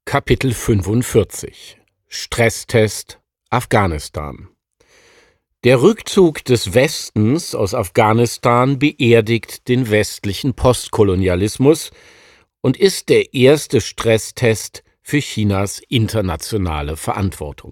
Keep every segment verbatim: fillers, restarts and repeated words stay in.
Kapitel fünfundvierzig Stresstest Afghanistan. Der Rückzug des Westens aus Afghanistan beerdigt den westlichen Postkolonialismus und ist der erste Stresstest für Chinas internationale Verantwortung.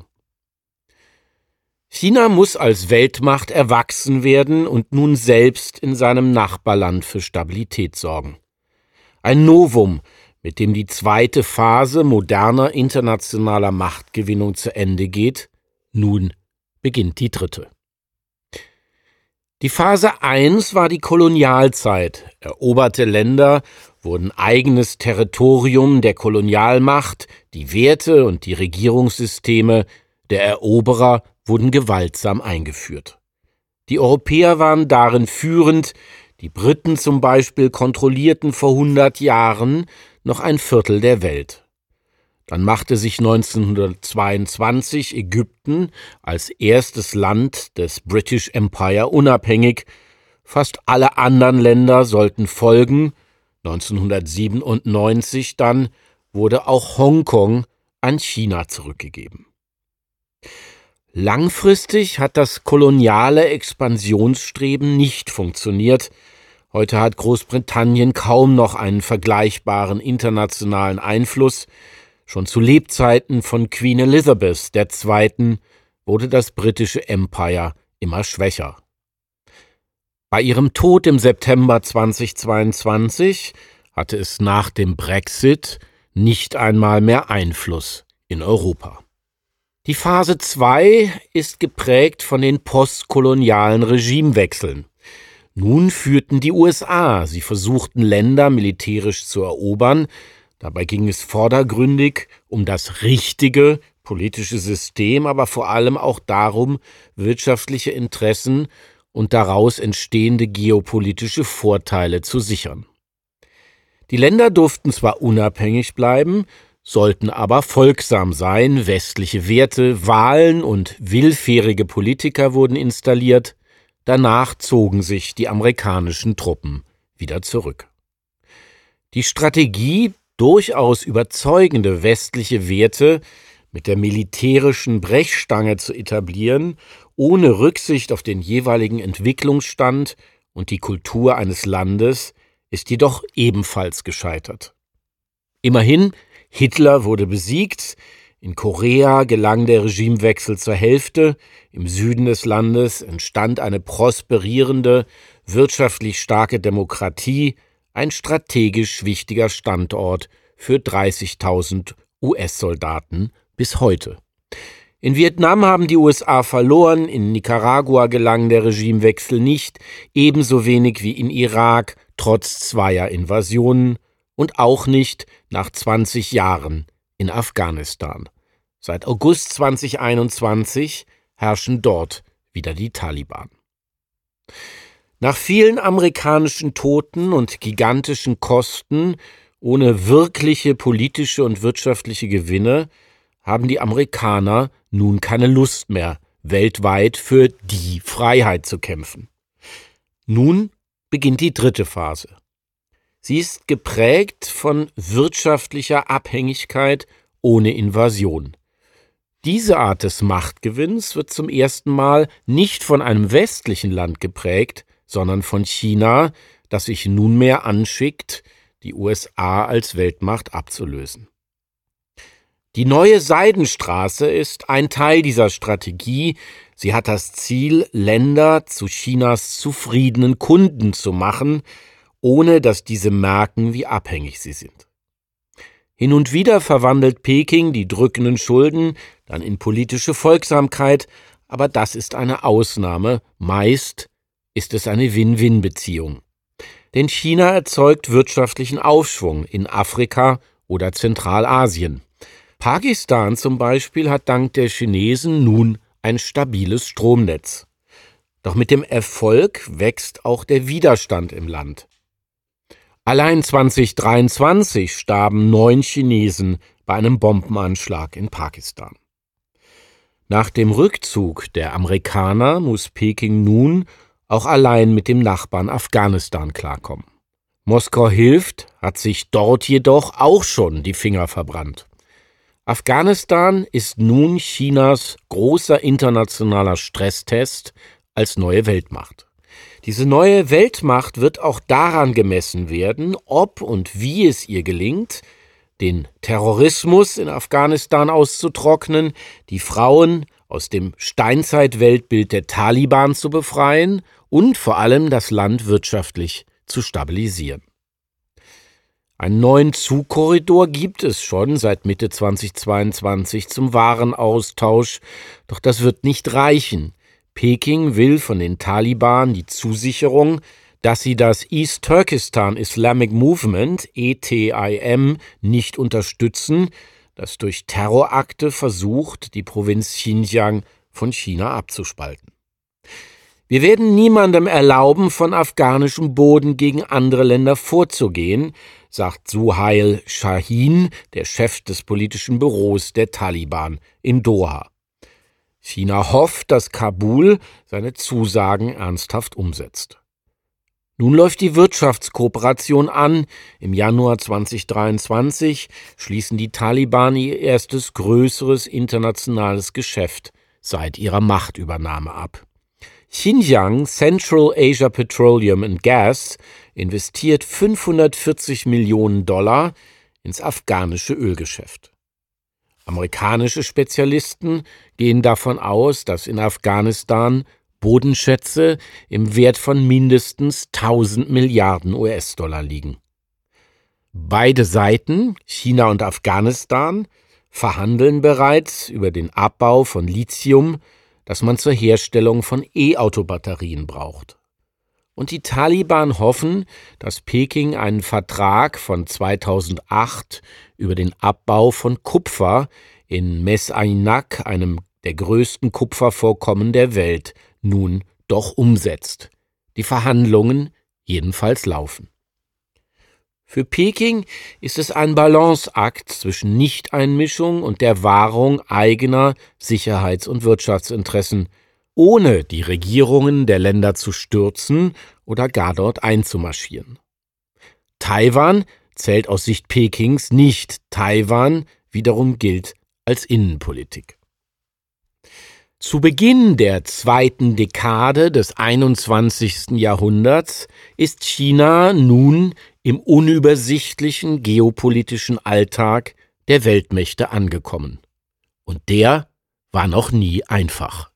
China muss als Weltmacht erwachsen werden und nun selbst in seinem Nachbarland für Stabilität sorgen. Ein Novum, mit dem die zweite Phase moderner internationaler Machtgewinnung zu Ende geht. Nun beginnt die dritte. Die Phase eins war die Kolonialzeit. Eroberte Länder wurden eigenes Territorium der Kolonialmacht, die Werte und die Regierungssysteme der Eroberer wurden gewaltsam eingeführt. Die Europäer waren darin führend, die Briten zum Beispiel kontrollierten vor hundert Jahren noch ein Viertel der Welt. Dann machte sich neunzehnhundertzweiundzwanzig Ägypten als erstes Land des British Empire unabhängig. Fast alle anderen Länder sollten folgen. neunzehnhundertsiebenundneunzig dann wurde auch Hongkong an China zurückgegeben. Langfristig hat das koloniale Expansionsstreben nicht funktioniert. Heute hat Großbritannien kaum noch einen vergleichbaren internationalen Einfluss. Schon zu Lebzeiten von Queen Elizabeth der Zweiten wurde das britische Empire immer schwächer. Bei ihrem Tod im September zweitausendzweiundzwanzig hatte es nach dem Brexit nicht einmal mehr Einfluss in Europa. Die Phase zwei ist geprägt von den postkolonialen Regimewechseln. Nun führten die U S A, sie versuchten Länder militärisch zu erobern. Dabei ging es vordergründig um das richtige politische System, aber vor allem auch darum, wirtschaftliche Interessen und daraus entstehende geopolitische Vorteile zu sichern. Die Länder durften zwar unabhängig bleiben, sollten aber folgsam sein, westliche Werte, Wahlen und willfährige Politiker wurden installiert. Danach zogen sich die amerikanischen Truppen wieder zurück. Die Strategie, durchaus überzeugende westliche Werte mit der militärischen Brechstange zu etablieren, ohne Rücksicht auf den jeweiligen Entwicklungsstand und die Kultur eines Landes, ist jedoch ebenfalls gescheitert. Immerhin, Hitler wurde besiegt, in Korea gelang der Regimewechsel zur Hälfte, im Süden des Landes entstand eine prosperierende, wirtschaftlich starke Demokratie, ein strategisch wichtiger Standort für dreißigtausend U S-Soldaten bis heute. In Vietnam haben die U S A verloren, in Nicaragua gelang der Regimewechsel nicht, ebenso wenig wie in Irak, trotz zweier Invasionen, und auch nicht nach zwanzig Jahren in Afghanistan. Seit August zweitausendeinundzwanzig herrschen dort wieder die Taliban. Nach vielen amerikanischen Toten und gigantischen Kosten, ohne wirkliche politische und wirtschaftliche Gewinne, haben die Amerikaner nun keine Lust mehr, weltweit für die Freiheit zu kämpfen. Nun beginnt die dritte Phase. Sie ist geprägt von wirtschaftlicher Abhängigkeit ohne Invasion. Diese Art des Machtgewinns wird zum ersten Mal nicht von einem westlichen Land geprägt, sondern von China, das sich nunmehr anschickt, die U S A als Weltmacht abzulösen. Die neue Seidenstraße ist ein Teil dieser Strategie. Sie hat das Ziel, Länder zu Chinas zufriedenen Kunden zu machen, ohne dass diese merken, wie abhängig sie sind. Hin und wieder verwandelt Peking die drückenden Schulden dann in politische Folgsamkeit, aber das ist eine Ausnahme. Meist ist es eine Win-Win-Beziehung. Denn China erzeugt wirtschaftlichen Aufschwung in Afrika oder Zentralasien. Pakistan zum Beispiel hat dank der Chinesen nun ein stabiles Stromnetz. Doch mit dem Erfolg wächst auch der Widerstand im Land. Allein zweitausenddreiundzwanzig starben neun Chinesen bei einem Bombenanschlag in Pakistan. Nach dem Rückzug der Amerikaner muss Peking nun auch allein mit dem Nachbarn Afghanistan klarkommen. Moskau hilft, hat sich dort jedoch auch schon die Finger verbrannt. Afghanistan ist nun Chinas großer internationaler Stresstest als neue Weltmacht. Diese neue Weltmacht wird auch daran gemessen werden, ob und wie es ihr gelingt, den Terrorismus in Afghanistan auszutrocknen, die Frauen aus dem Steinzeit-Weltbild der Taliban zu befreien und vor allem das Land wirtschaftlich zu stabilisieren. Einen neuen Zugkorridor gibt es schon seit Mitte zweitausendzweiundzwanzig zum Warenaustausch, doch das wird nicht reichen. Peking will von den Taliban die Zusicherung, dass sie das East Turkestan Islamic Movement, E T I M, nicht unterstützen, das durch Terrorakte versucht, die Provinz Xinjiang von China abzuspalten. Wir werden niemandem erlauben, von afghanischem Boden gegen andere Länder vorzugehen, sagt Suhail Shaheen, der Chef des politischen Büros der Taliban in Doha. China hofft, dass Kabul seine Zusagen ernsthaft umsetzt. Nun läuft die Wirtschaftskooperation an. Im Januar zweitausenddreiundzwanzig schließen die Taliban ihr erstes größeres internationales Geschäft seit ihrer Machtübernahme ab. Xinjiang Central Asia Petroleum and Gas investiert fünfhundertvierzig Millionen Dollar ins afghanische Ölgeschäft. Amerikanische Spezialisten gehen davon aus, dass in Afghanistan Bodenschätze im Wert von mindestens tausend Milliarden U S-Dollar liegen. Beide Seiten, China und Afghanistan, verhandeln bereits über den Abbau von Lithium, das man zur Herstellung von E-Auto-Batterien braucht. Und die Taliban hoffen, dass Peking einen Vertrag von zweitausendacht über den Abbau von Kupfer in Mes Aynak, einem der größten Kupfervorkommen der Welt, nun doch umsetzt. Die Verhandlungen jedenfalls laufen. Für Peking ist es ein Balanceakt zwischen Nichteinmischung und der Wahrung eigener Sicherheits- und Wirtschaftsinteressen, ohne die Regierungen der Länder zu stürzen oder gar dort einzumarschieren. Taiwan zählt aus Sicht Pekings nicht. Taiwan wiederum gilt als Innenpolitik. Zu Beginn der zweiten Dekade des einundzwanzigsten Jahrhunderts ist China nun im unübersichtlichen geopolitischen Alltag der Weltmächte angekommen. Und der war noch nie einfach.